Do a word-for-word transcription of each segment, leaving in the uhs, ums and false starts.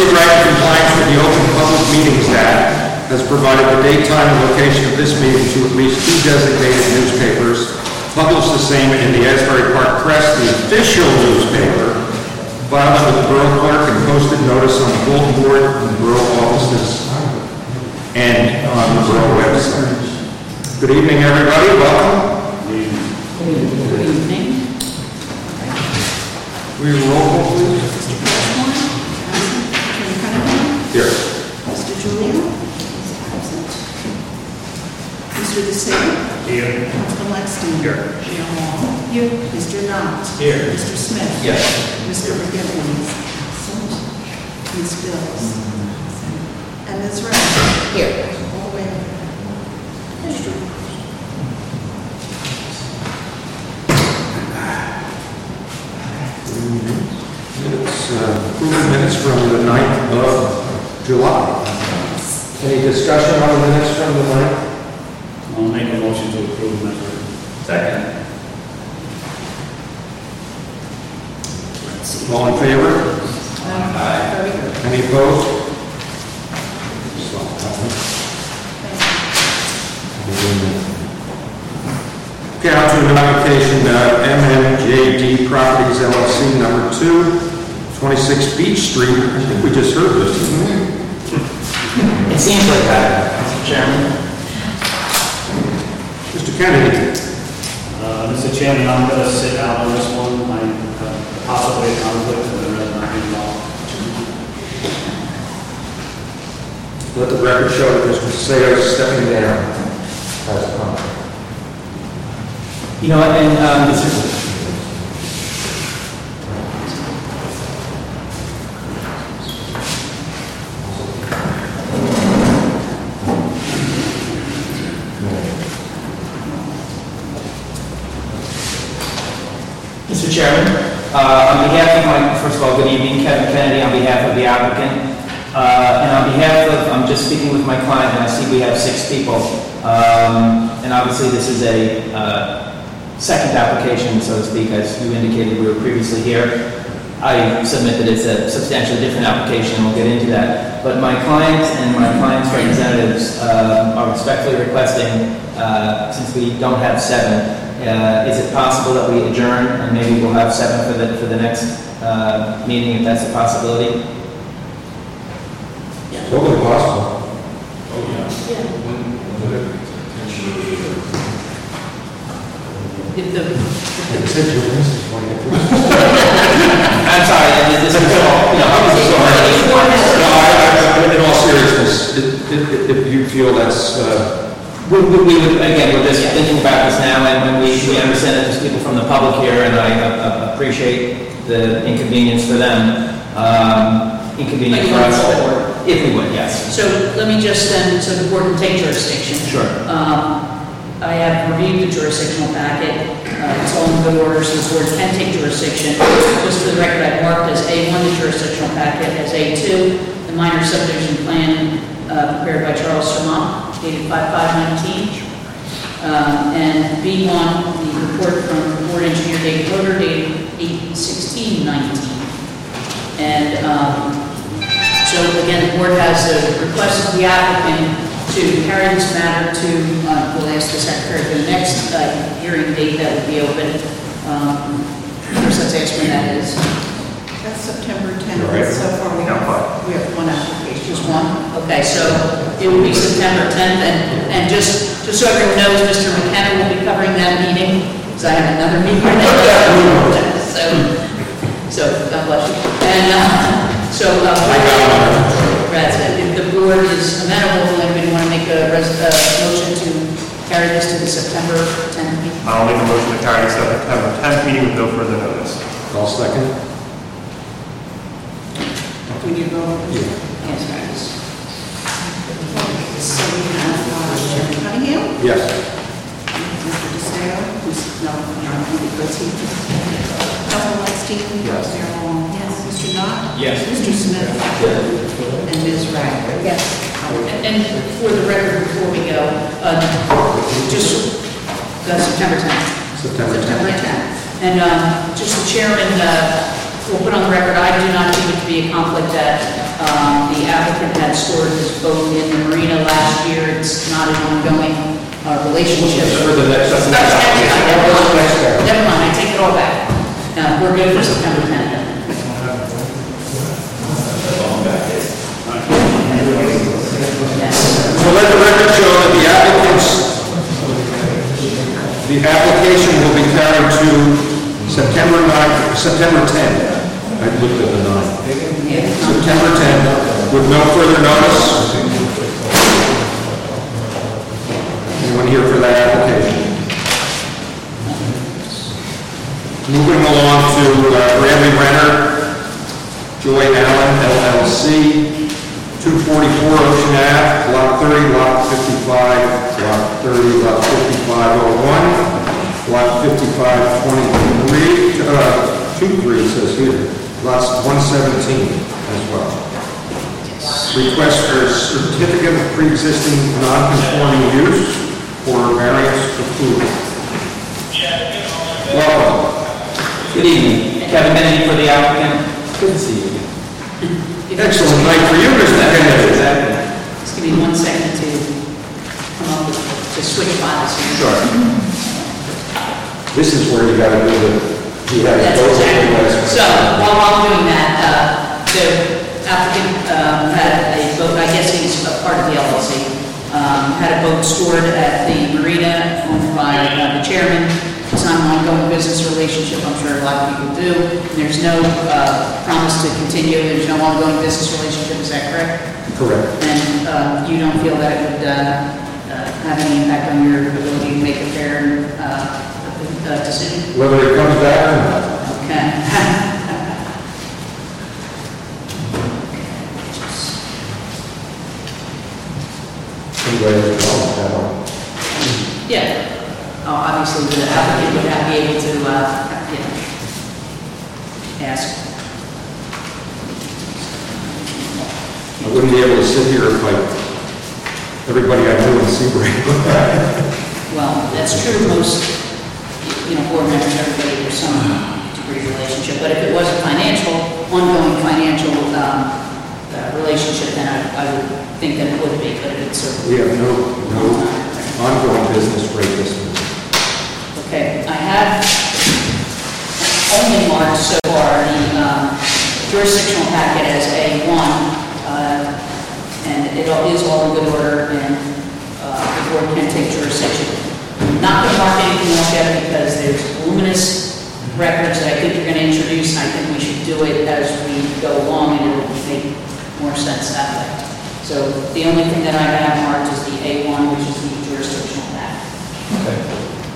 proceed right in compliance with the Open Public Meetings Act, has provided the date, time, and location of this meeting to at least two designated newspapers, published the same in the Asbury Park Press, the official newspaper, filed with the Borough Clerk, and posted notice on the bulletin board in the Borough offices and on the Borough website. Good evening, everybody. Welcome. Good evening. Will you roll call, please? Mister Cashmore, Attorney Cunningham. Here. Mister Julian. Absent. Mister DeSalle. Here. Mister Lexstein. Here. Mayor Long. Here. Mister Knott. Here. Mister Smith. Yes. Mister McGivens. Absent. Miz Bills. And Miz Wright. Here. All the way. Mister Minutes, uh, approving minutes from the ninth of July. Any discussion on the minutes from the ninth? I'll make a motion to approve the minutes. Second. All in favor? Aye. Very good. Any opposed? Okay, on to an application, uh, M M J D Properties L L C number two, twenty-six Beach Street. I think we just heard this, didn't we? It seems like that, Mister Chairman. Mister Kennedy. Uh, Mister Chairman, I'm going to sit out on this one. I'm uh, possibly a conflict with the red line law. Let the record show that Mister Sayer is stepping down as a comment. You know, and um, this is, Mister Chairman, uh, on behalf of my, first of all, good evening, Kevin Kennedy, on behalf of the applicant, uh, and on behalf of, I'm just speaking with my client, and I see we have six people, um, and obviously this is a uh, second application, so to speak, as you indicated we were previously here. I submit that it's a substantially different application, and we'll get into that. But my client and my client's representatives uh, are respectfully requesting, uh, since we don't have seven, uh, is it possible that we adjourn and maybe we'll have seven for the for the next uh, meeting, if that's a possibility? Totally possible. Oh, yeah. If the, It said you were missing twenty-eight. I'm sorry, and this is all, you know, obviously, No, I, I, in all seriousness, if, if, if you feel that's, uh, we, we, we would, again, we're just thinking about this now, and when we, we understand that there's people from the public here, and I uh, appreciate the inconvenience for them, um, inconvenience for us, but if we would, yes. so let me just then, so the board can take jurisdiction. Sure. Um, I have reviewed the jurisdictional packet. Uh, it's all in good order, so the board can take jurisdiction. Just for the record, I've marked as A one the jurisdictional packet, as A two the minor subdivision plan uh, prepared by Charles Sermont, dated five five nineteen, um, and B one the report from board engineer David Loder, dated eight sixteen nineteen. And um, so again, the board has a request of the applicant to carry this matter to, uh, we'll ask the secretary for the next uh, hearing date that will be open. Um, first, let's ask when that is. That's September tenth. Right. So far, we have, we have one application. Just one? Okay, so it will be September tenth, and, and just, just so everyone knows, Mister McKenna will be covering that meeting, because I have another meeting. so, so, God bless you. And, uh, so, uh, that's it. If the board is amenable, anybody want to make a res uh, motion to carry this to the September tenth meeting? I'll make a motion to carry this to the September tenth meeting with no further notice. I'll second. Do we need to go over this? Yes, guys. So we have uh, Chairman Cunningham, Yes. Mister DeSalle, who's not, not because he, Councilman Lexstein. Yes. Mayor Long. Yes. Mister Knott. Yes. Mister Smith. And Miz Wright. Yes. And, and for the record, before we go, uh, just uh, September tenth. September September tenth. tenth. And um, just the chairman, uh, we'll put on the record, I do not deem it to be a conflict that uh, Um, The applicant had stored his boat in the marina last year. It's not an ongoing uh, relationship. For the next, that's the Never next application. mind, never mind, I take it all back. Uh, We're good for September tenth. So let the record show that the applicants, the application will be carried to September ninth, September tenth. I looked at the ninth. September tenth, with no further notice. Anyone here for that application? Moving along to uh, Bradley Renner, Joy Allen, L L C, two forty-four Ocean Ave, Lot thirty, Lot fifty-five, Lot thirty, Lot fifty-five oh one, Lot fifty-five twenty-three, uh, two-three it says here, lots one seventeen as well. Request for a certificate of pre-existing non-conforming use for variance approval. Welcome. Good evening. Kevin Kennedy for the applicant. Good to see you. Excellent night for you, Mister Kennedy. Exactly. Just give me one second to come up with, to switch files here. Sure. This is where you gotta do the, you have That's both. exactly. So while I'm doing that, uh, the applicant um, had a boat, I guess he's a part of the L L C, um, had a boat stored at the marina owned by uh, the chairman. It's not an ongoing business relationship, I'm sure a lot of people do. There's no uh, promise to continue, there's no ongoing business relationship, is that correct? Correct. And uh, you don't feel that it would uh, uh, have any impact on your ability to make a fair uh, uh, decision? Whether it comes back or not. Okay. Congratulations. Yeah. Oh, obviously, the applicant would not be able to, uh, you know, ask. I wouldn't be able to sit here if like everybody I knew in Sebring. Well, that's true, most, you know, board members, everybody, there's some degree of relationship, but if it was a financial, ongoing financial, um, uh, relationship, then I, I would think that it would be, but it's a. We have no, no ongoing business rate this month. Okay, I have only marked so far the um, jurisdictional packet as A one, uh, and it all- is all in good order, and uh, the board can take jurisdiction. I'm not going to mark anything else yet because there's voluminous records that I think you're going to introduce, and I think we should do it as we go along, and it'll make more sense that way. So the only thing that I have marked is the A one, which is the jurisdictional packet. Okay.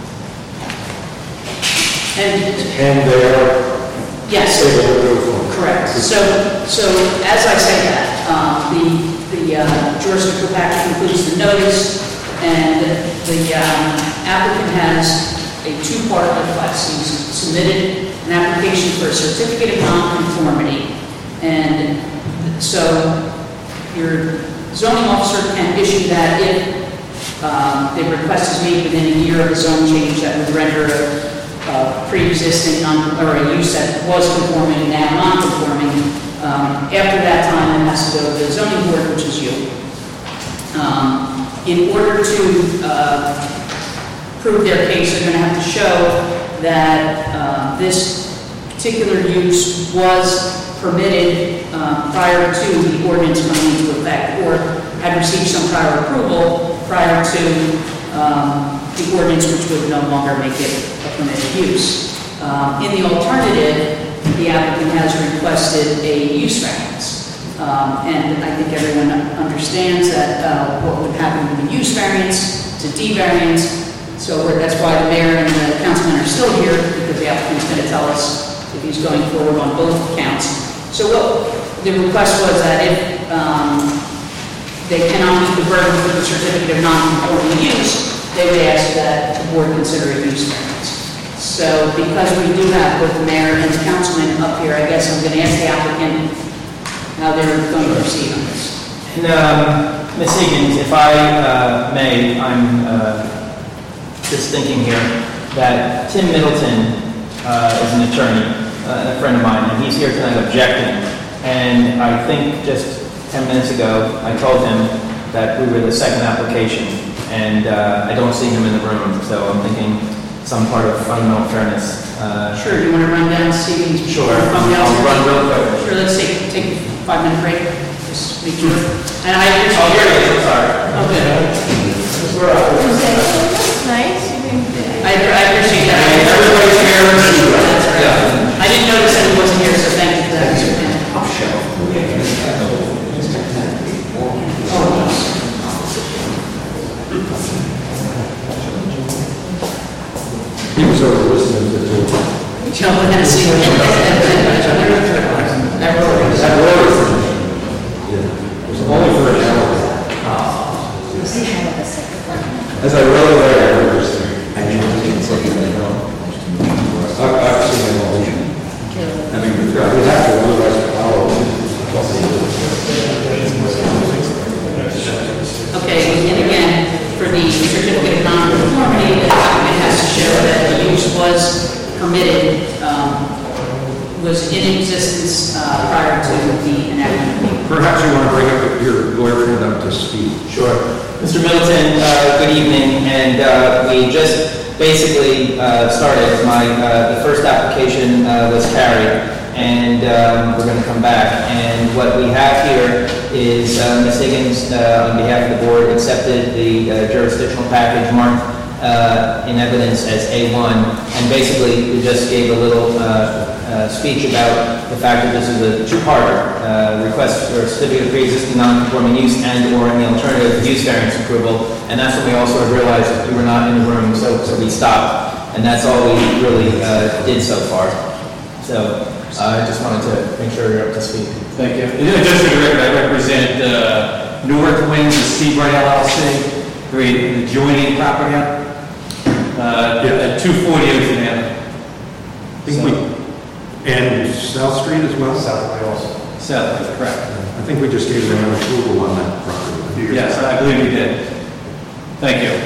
And And they are yes. able to do it. Correct. So, so as I say that, um, the, the uh, jurisdictional package includes the notice, and the um, applicant has a two-part request. He's submitted an application for a certificate of non-conformity, and so your zoning officer can issue that if um, the request is made within a year of the zone change that would render a Uh, pre-existing, non- or a use that was conforming and now non-conforming. Um, after that time, it has to go to the zoning board, which is you. Um, in order to uh, prove their case, they're going to have to show that uh, this particular use was permitted uh, prior to the ordinance coming into effect, or had received some prior approval prior to um, the ordinance, which would no longer make it a permitted use. Um, in the alternative, the applicant has requested a use variance. Um, and I think everyone understands that uh, what would happen with a use variance to D variance. So we're- that's why the mayor and the councilman are still here, because the applicant's going to tell us if he's going forward on both counts. So what the request was that if um, they cannot meet the burden for the certificate of non-conforming use, they would ask that the board consider a use variance. So because we do have both the mayor and the councilman up here, I guess I'm going to ask the applicant how they're going to proceed on this. And, um, Miz Higgins, if I uh, may, I'm uh, just thinking here that Tim Middleton uh, is an attorney, uh, a friend of mine, and he's here tonight objecting. And I think just ten minutes ago, I told him that we were the second application, and uh, I don't see him in the room, so I'm thinking some part of fundamental fairness. Uh, Sure, do you want to run down and see if he's... Sure, From the I'll run real quick. Sure, let's take, take a five-minute break, just make sure. And I appreciate... Oh, here it is, I'm sorry. Oh, good. That's nice. I, I appreciate that. Everybody's here. That's right. I didn't notice that he wasn't here, so thank you for that, Mister Penn. He was over listening to the... Joe, we're gonna see. That road. That road. Yeah. It was only for an hour. As I rode away, I remember saying, I need to get something like that. I've, I've seen it all. I mean, we have to, otherwise follow. Okay, and again, for the certificate of non-conformity, the applicant has to show that the use was permitted, um, was in existence uh, prior to the enactment. Perhaps you want to bring up your lawyer friend up to speed. Sure. Mister Middleton, uh, good evening, and uh, we just basically uh, started. My, uh, the first application uh, was carried, and um, we're going to come back. And what we have here is uh, Miz Higgins, uh, on behalf of the board, accepted the uh, jurisdictional package marked uh, in evidence as A one, and basically we just gave a little uh, uh, speech about the fact that this is a two-parter, uh, request for a certificate of pre-existing non-conforming use and or in the alternative use variance approval, and that's when we also realized that we were not in the room, so, so we stopped, and that's all we really uh, did so far. So uh, I just wanted to make sure you're up to speed. Thank you. Just for the record, I represent uh, Newark Winds, the Seabright L L C, the adjoining property uh, at two forty Ocean Avenue. I think we, and South Street as well? South Way also. South, correct. I think we just gave them an approval on that property. Yes, I believe we did. Thank you.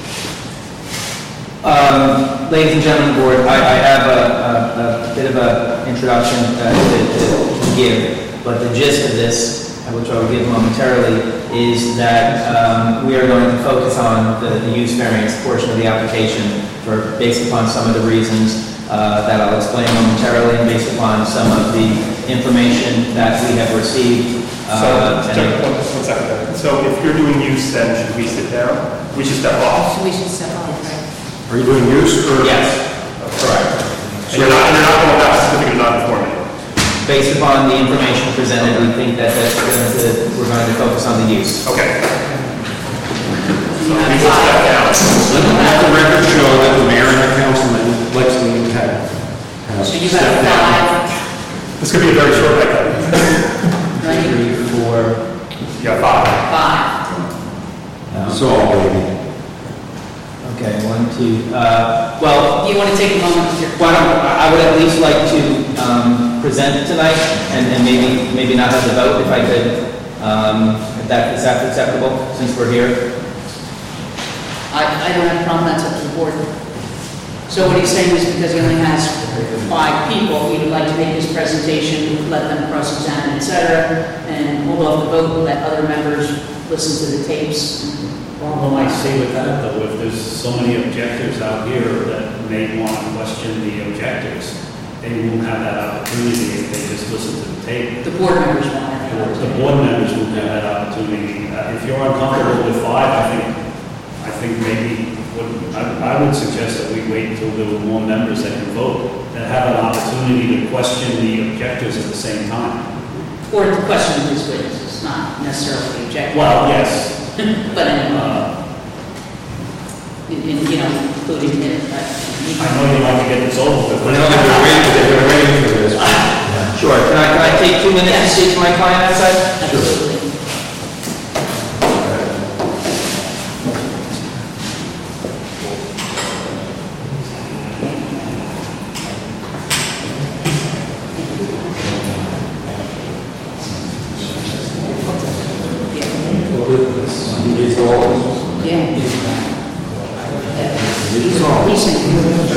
Um, ladies and gentlemen of the board, I, I have a, a, a bit of an introduction uh, to, to give, but the gist of this, which I will give momentarily, is that um, we are going to focus on the, the use variance portion of the application for, based upon some of the reasons uh, that I'll explain momentarily, and based upon some of the information that we have received. Uh, So, and- one, one second. So if you're doing use, then should we sit down? We should step off. So we should step off, right? Are you doing use or? Yes, correct. And you're not, you're not going to have a certificate of non-conformity. Based upon the information presented, we think that that's going to, we're going to focus on the use. Okay. So we will step down. Let the record show that the mayor and the councilman, Lexington, have have So you stepped down. have This could be a very short haircut. five, right? Three, four, Yeah, five. Five. So, baby. okay, one, two, uh, well, Do you want to take a moment with your... why don't, I would at least like to, um, present tonight, and, and maybe, maybe not have the vote if I could, um, if that, is that acceptable, since we're here? I, I don't have a problem, that's up to the board. So what he's saying is because he only has five people, he would like to make his presentation, let them cross-examine, et cetera, and hold off the vote, let other members listen to the tapes. Well, I might say with that, though, if there's so many objectives out here that may want to question the objectives, they won't have that opportunity if they just listen to the tape. The board members want it. The board members won't have that opportunity. Uh, If you're uncomfortable with five, I think, I think maybe, what- I I would suggest that we wait until there were more members that can vote, that have an opportunity to question the objectives at the same time. Or the question of his witnesses, not necessarily objective. Well, yes, But anyway, uh, in, in, you know, including him, but... I know you like to get this over with. I know they've been waiting, they've been waiting for this. Sure, can I, can I take two minutes to speak to my client outside? Absolutely. These all, Yeah. these all. He's saying-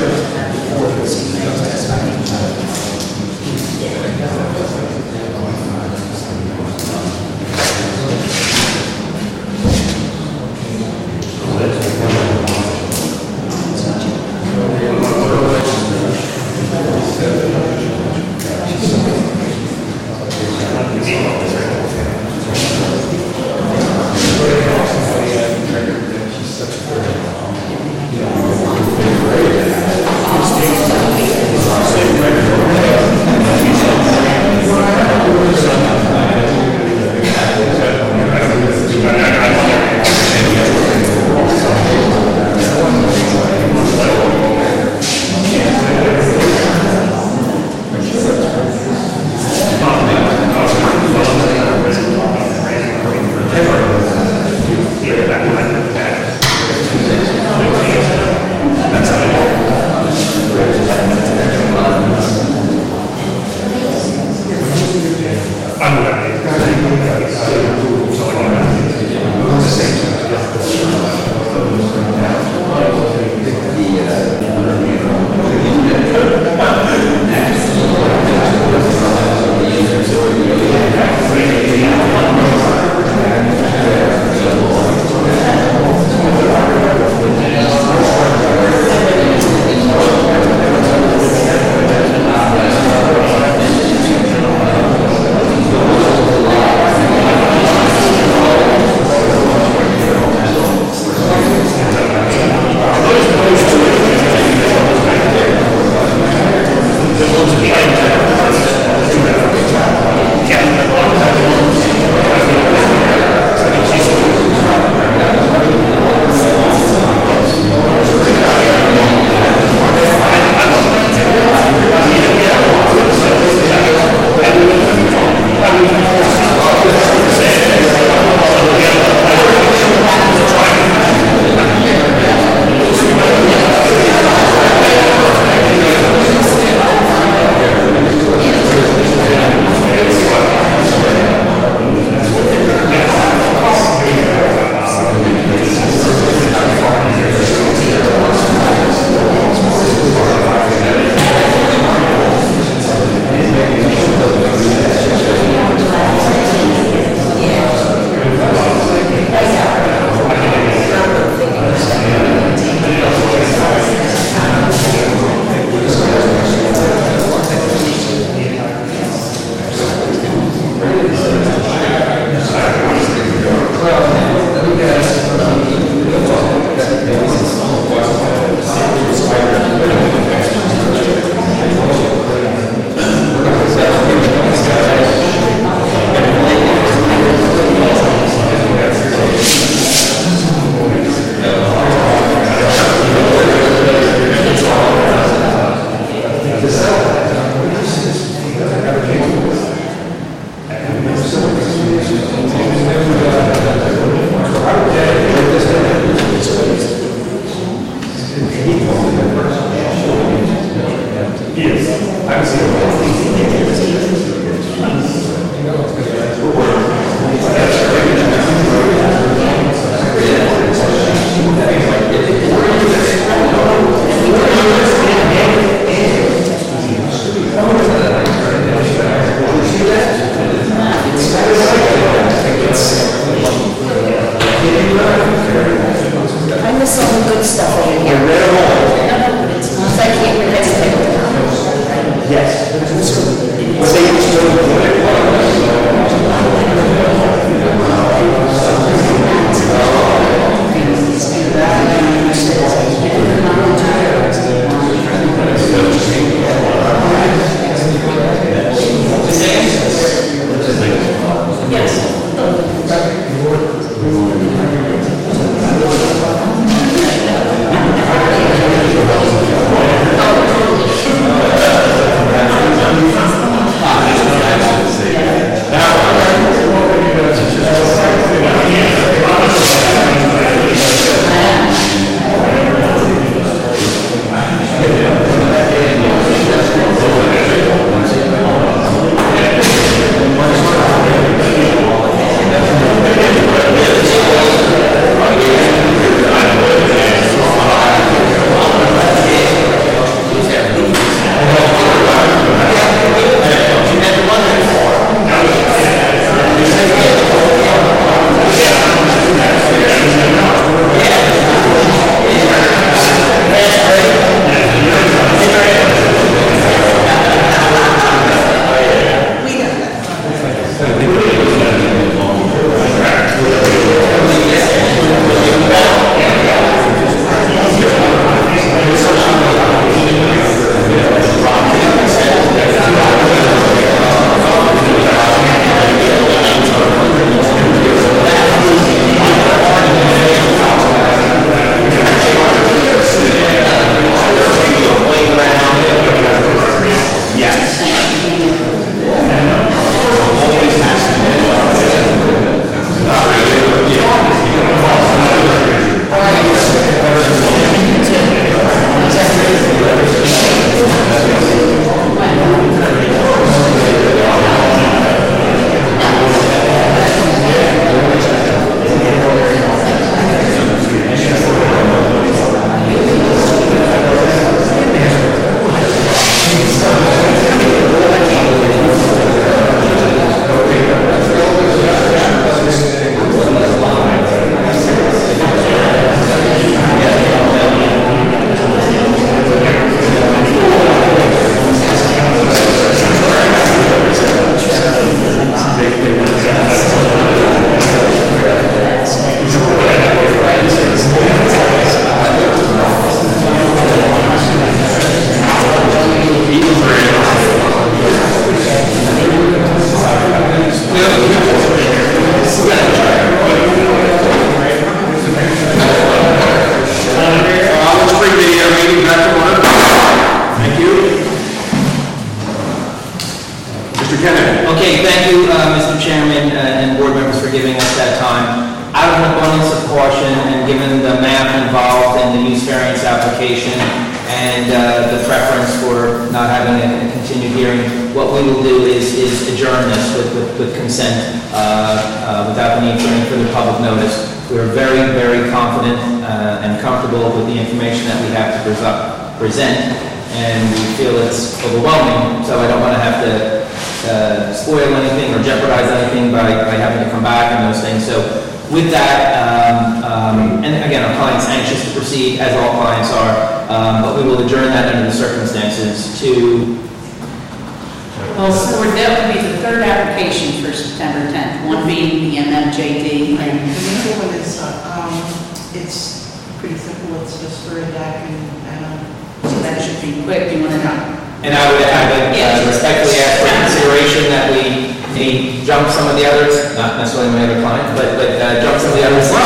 Mister Kennedy? Okay, thank you, uh, Mister Chairman uh, and board members for giving us that time. Out of an abundance of caution and given the math involved in the use variance application and uh, the preference for not having a continued hearing, what we will do is, is adjourn this with, with, with consent uh, uh, without the need for any further public notice. We are very, very confident uh, and comfortable with the information that we have to pres- present, and we feel it's overwhelming, so I don't want to have to uh, spoil anything or jeopardize anything by, by having to come back and those things. So with that, um, um, and again, our client's anxious to proceed, as all clients are, um, but we will adjourn that under the circumstances to... Well, so that would be the third application for September tenth, one being the M M J D. And and the other one is, uh, um, it's pretty simple, it's just for a deck and, um, So that should be quick, you want to know? And I would, I would uh, respectfully ask for consideration that we maybe jump some of the others, not necessarily my other client, but, but uh, jump some of the others. So,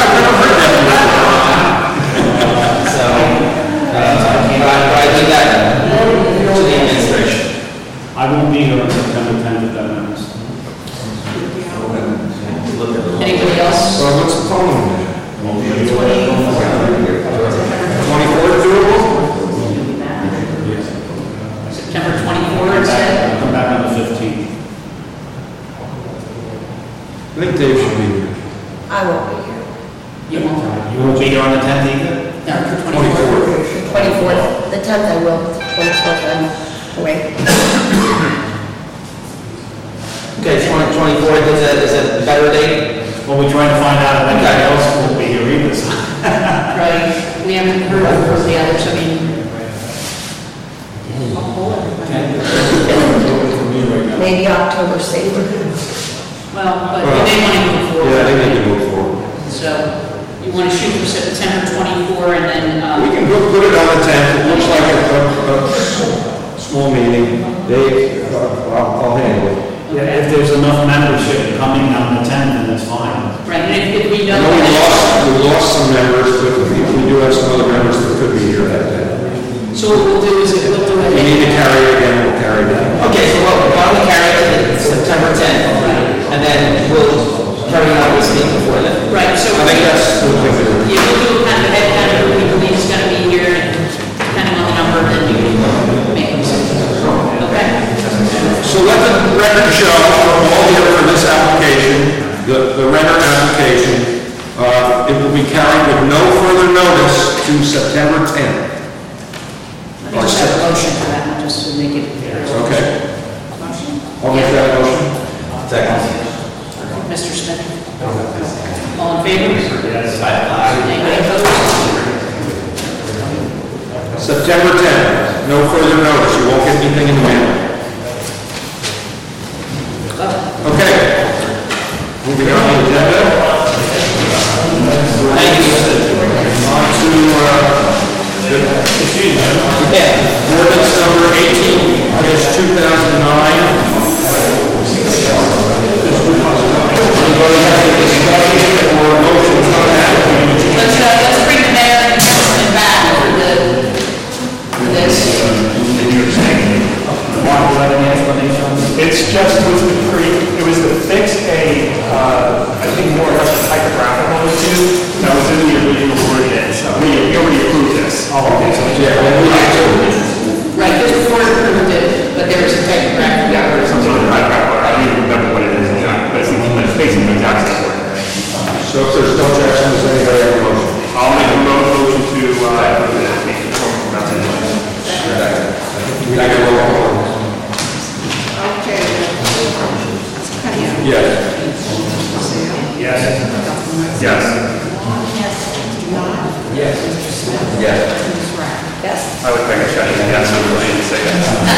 uh, but I leave that to the administration. I won't be here on September tenth if that matters. Anybody else? So what's the following day? Twenty-fourth doable? September twenty-fourth instead? Come back on the fifteenth. I think Dave should be here. I won't be here. You won't? You won't be here on the tenth either? No, for twenty-fourth. twenty-fourth, the tenth I will, twenty-fourth I'm away. Okay, twenty-fourth is a, is a better date? Well, we're trying to find out if anybody else won't be here either, so. Right, we haven't heard from the others, I mean, Maybe October safer. well, but you may want to move forward. Yeah, I think they can move forward. So, you want to shoot for September twenty-fourth and then, We um, can put put it on the tenth, it looks like a, a, a small meeting. Dave, uh, I'll, I'll handle it. Yeah, if there's enough membership coming on the tenth, then that's fine. right, and if, if we I know. know we lost, we lost some members, but we we do have some other members that could be here that day. So what we'll do is, we'll do If we need to it. carry it again, we'll carry it again. Okay, so what, why don't we carry it to September tenth? And then we'll carry it out this week before then. Right, so. I think that's the thing to do. Yeah, we'll do kind of a head count of who we believe is going to be here, and depending on the number, then you can make a decision. Okay? So let the record show, we're all here for this application, the, the renter application, uh, it will be carried with no further notice to September tenth. I just have a motion for that, one, just to make it. Okay. I'll make that motion. Second. Mister Smith? All in favor? Yes. Anybody opposed? September tenth, no further notice, you won't get anything in the mail. Okay. Moving on to the agenda. Thank you. On to, uh, the, excuse me, Yeah. ordinance number eighteen, two thousand nine. Anybody have any discussion or motions on that? Let's, uh, let's bring the mayor and councilman back for the, for this. It's just, it was to create, it was to fix a, uh, I think more or less a typographical issue that was in the original ordinance. We we already approved this. Oh, okay. Yeah, well, we have to. Right, just before it approved it, but there was a typographic. Yeah, there's some sort of typographical, I don't even remember what it is exactly, but it's but it's basically the exact same word. So if there's no objection, does anybody have a motion? I'll make a motion to, uh, approve it, make it conform to Massachusetts. We got a roll call. Okay. Cunningham. Yes. Yes. Yes. Yes. Not. Yes. Yes. Ms. Wright. Yes. I would think I should, yes, I'm going to say that.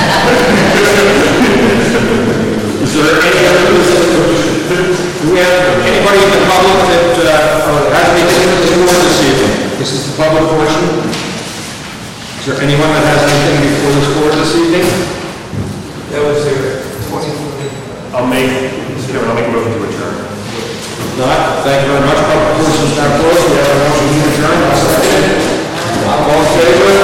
Is there any other, do we have anybody in the public that, uh, has anything to the board this evening? This is the public portion. Is there anyone that has anything before this board this evening? That was there. I'll make, Mister Chairman, I'll make a motion to adjourn. Not, thank you very much. Public portion is now closed. We have a motion to adjourn. I'll second it. All in favor?